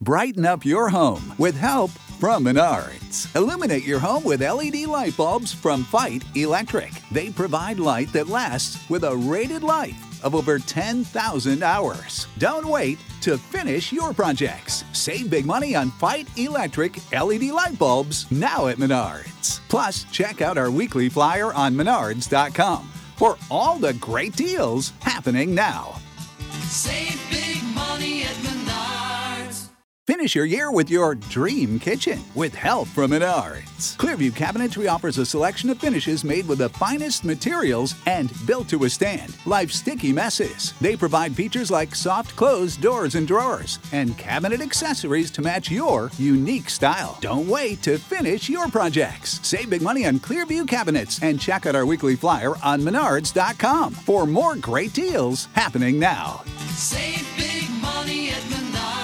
Brighten up your home with help from Menards. Illuminate your home with LED light bulbs from Fight Electric. They provide light that lasts with a rated life of over 10,000 hours. Don't wait to finish your projects. Save big money on Fight Electric LED light bulbs now at Menards. Plus, check out our weekly flyer on Menards.com for all the great deals happening now. Save big money at Menards. Finish your year with your dream kitchen with help from Menards. Clearview Cabinetry offers a selection of finishes made with the finest materials and built to withstand life's sticky messes. They provide features like soft close doors and drawers and cabinet accessories to match your unique style. Don't wait to finish your projects. Save big money on Clearview cabinets and check out our weekly flyer on Menards.com for more great deals happening now. Save big money at Menards.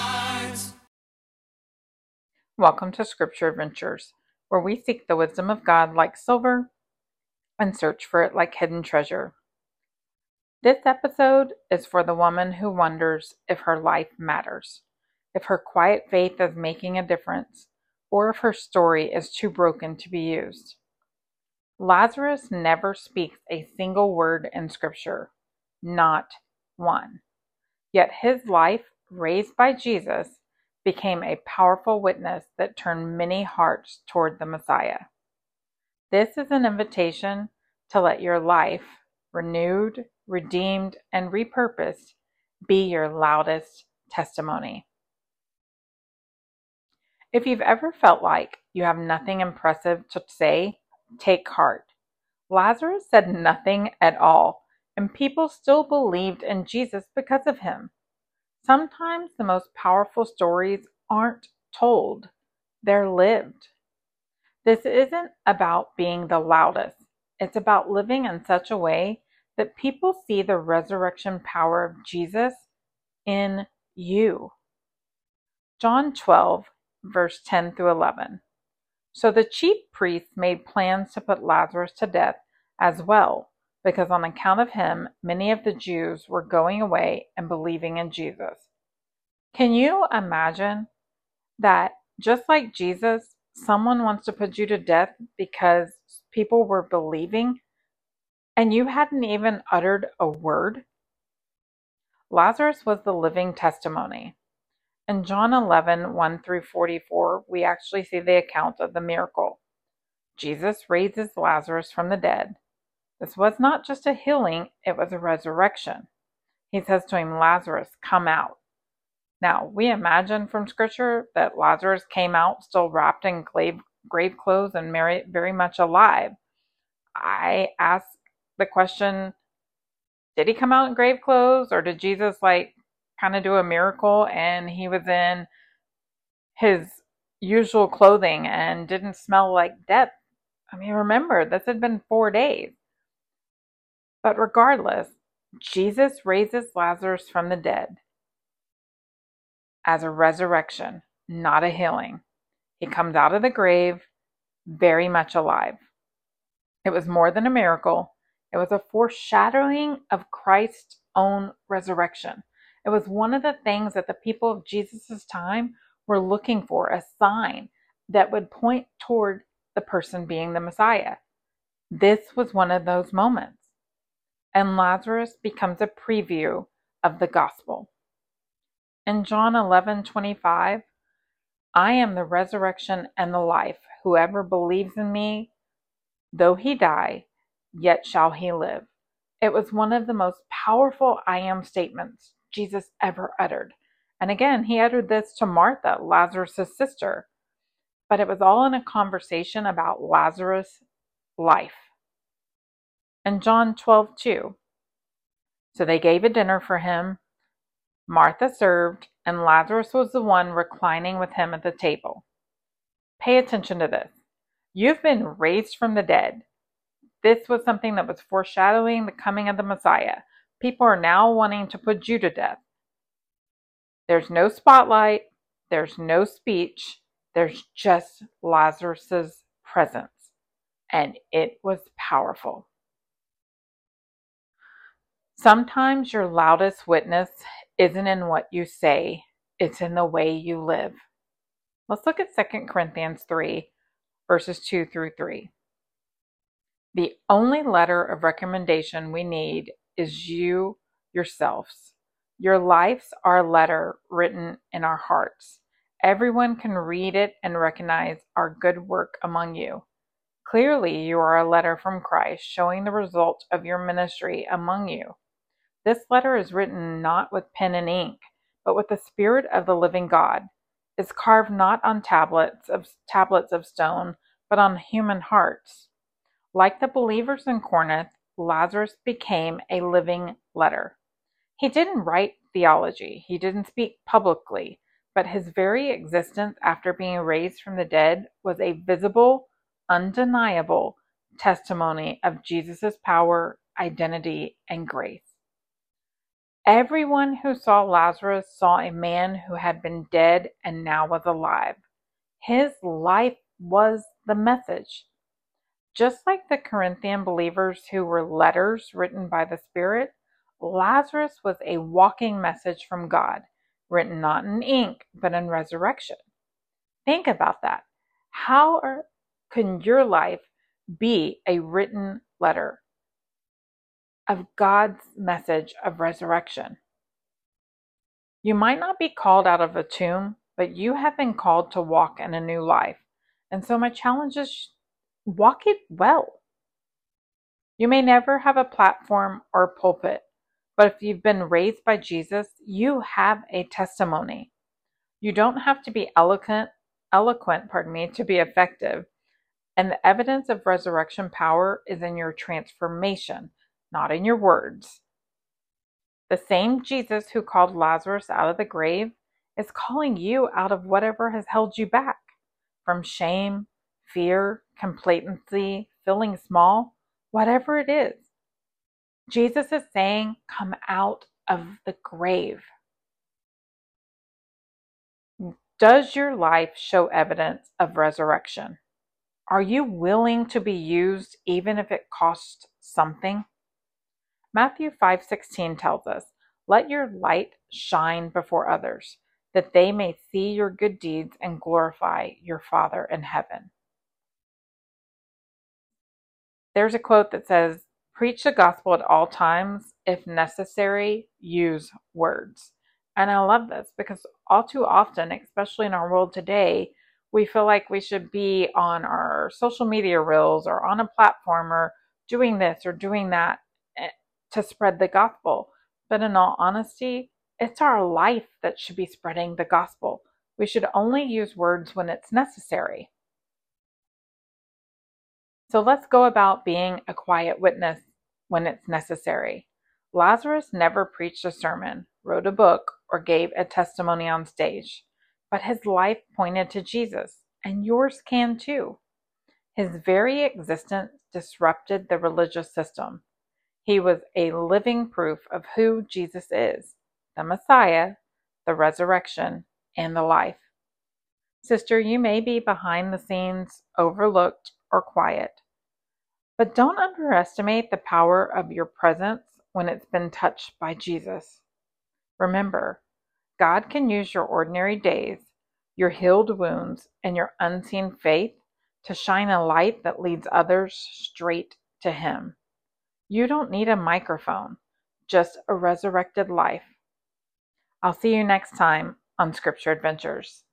Welcome to Scripture Adventures, where we seek the wisdom of God like silver and search for it like hidden treasure. This episode is for the woman who wonders if her life matters, if her quiet faith is making a difference, or if her story is too broken to be used. Lazarus never speaks a single word in Scripture, not one. Yet his life, raised by Jesus, became a powerful witness that turned many hearts toward the Messiah. This is an invitation to let your life, renewed, redeemed, and repurposed, be your loudest testimony. If you've ever felt like you have nothing impressive to say, take heart. Lazarus said nothing at all, and people still believed in Jesus because of him. Sometimes the most powerful stories aren't told, they're lived. This isn't about being the loudest. It's about living in such a way that people see the resurrection power of Jesus in you. John 12, verse 10 through 11. So the chief priests made plans to put Lazarus to death as well, because on account of him, many of the Jews were going away and believing in Jesus. Can you imagine that just like Jesus, someone wants to put you to death because people were believing and you hadn't even uttered a word? Lazarus was the living testimony. In John 11, 1 through 44, we actually see the account of the miracle. Jesus raises Lazarus from the dead. This was not just a healing, it was a resurrection. He says to him, Lazarus, come out. Now, we imagine from Scripture that Lazarus came out still wrapped in grave clothes and very much alive. I ask the question, did he come out in grave clothes, or did Jesus kind of do a miracle and he was in his usual clothing and didn't smell like death? I mean, remember, this had been 4 days. But regardless, Jesus raises Lazarus from the dead as a resurrection, not a healing. He comes out of the grave very much alive. It was more than a miracle. It was a foreshadowing of Christ's own resurrection. It was one of the things that the people of Jesus' time were looking for, a sign that would point toward the person being the Messiah. This was one of those moments. And Lazarus becomes a preview of the gospel. In John 11:25, I am the resurrection and the life. Whoever believes in me, though he die, yet shall he live. It was one of the most powerful I am statements Jesus ever uttered. And again, he uttered this to Martha, Lazarus' sister. But it was all in a conversation about Lazarus' life. In John 12:2, so they gave a dinner for him. Martha served, and Lazarus was the one reclining with him at the table. Pay attention to this. You've been raised from the dead. This was something that was foreshadowing the coming of the Messiah. People are now wanting to put you to death. There's no spotlight. There's no speech. There's just Lazarus' presence. And it was powerful. Sometimes your loudest witness isn't in what you say, it's in the way you live. Let's look at 2 Corinthians 3, verses 2 through 3. The only letter of recommendation we need is you yourselves. Your lives are a letter written in our hearts. Everyone can read it and recognize our good work among you. Clearly, you are a letter from Christ showing the result of your ministry among you. This letter is written not with pen and ink, but with the Spirit of the living God. It's carved not on tablets of stone, but on human hearts. Like the believers in Corinth, Lazarus became a living letter. He didn't write theology, he didn't speak publicly, but his very existence after being raised from the dead was a visible, undeniable testimony of Jesus' power, identity, and grace. Everyone who saw Lazarus saw a man who had been dead and now was alive. His life was the message. Just like the Corinthian believers who were letters written by the Spirit, Lazarus was a walking message from God, written not in ink, but in resurrection. Think about that. How can your life be a written letter of God's message of resurrection? You might not be called out of a tomb, but you have been called to walk in a new life. And so my challenge is walk it well. You may never have a platform or a pulpit, but if you've been raised by Jesus, you have a testimony. You don't have to be eloquent, to be effective. And the evidence of resurrection power is in your transformation, not in your words. The same Jesus who called Lazarus out of the grave is calling you out of whatever has held you back, from shame, fear, complacency, feeling small, whatever it is. Jesus is saying, come out of the grave. Does your life show evidence of resurrection? Are you willing to be used even if it costs something? Matthew 5:16 tells us, let your light shine before others, that they may see your good deeds and glorify your Father in heaven. There's a quote that says, preach the gospel at all times. If necessary, use words. And I love this because all too often, especially in our world today, we feel like we should be on our social media reels or on a platform or doing this or doing that to spread the gospel. But in all honesty, it's our life that should be spreading the gospel. We should only use words when it's necessary. So let's go about being a quiet witness when it's necessary. Lazarus never preached a sermon, wrote a book, or gave a testimony on stage, but his life pointed to Jesus, and yours can too. His very existence disrupted the religious system. He was a living proof of who Jesus is, the Messiah, the resurrection, and the life. Sister, you may be behind the scenes, overlooked, or quiet, but don't underestimate the power of your presence when it's been touched by Jesus. Remember, God can use your ordinary days, your healed wounds, and your unseen faith to shine a light that leads others straight to Him. You don't need a microphone, just a resurrected life. I'll see you next time on Scripture Adventures.